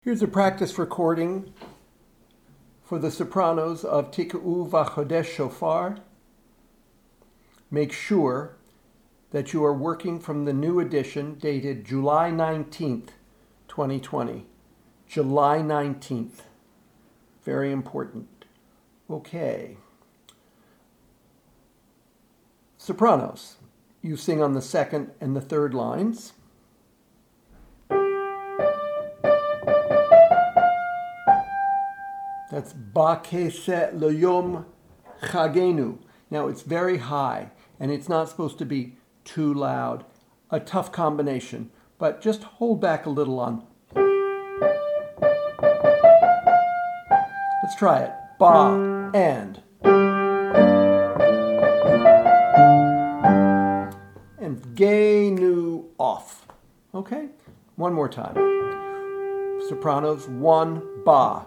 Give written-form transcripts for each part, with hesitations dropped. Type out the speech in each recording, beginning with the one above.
Here's a practice recording for the sopranos of Tika'u V'Chodesh Shofar. Make sure that you are working from the new edition dated July 19th, 2020. July 19th. Very important. Okay. Sopranos. You sing on the second and the third lines. That's Ba'Keseh L'Yom Chagenu. Now it's very high, and it's not supposed to be too loud. A tough combination, but just hold back a little on. Let's try it. Ba and Genu off. Okay? One more time. Sopranos, one, ba.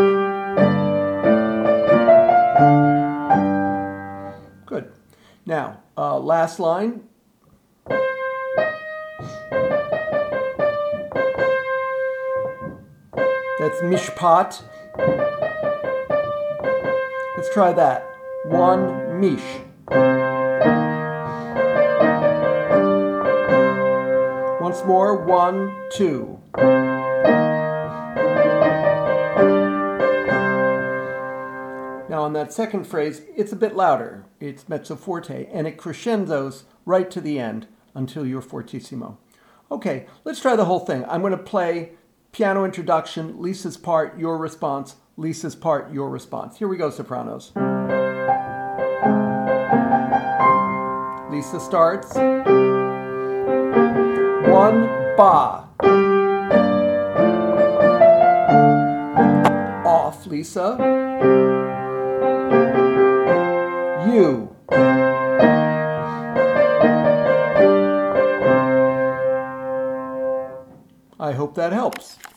Good. Now, last line. That's mishpat. Let's try that. One, mish. Once more, 1, 2. Now on that second phrase, it's a bit louder. It's mezzo forte, and it crescendos right to the end until you're fortissimo. Okay, let's try the whole thing. I'm going to play piano introduction, Lisa's part, your response, Lisa's part, your response. Here we go, sopranos. Lisa starts. 1, ba. Off, Lisa. You. I hope that helps.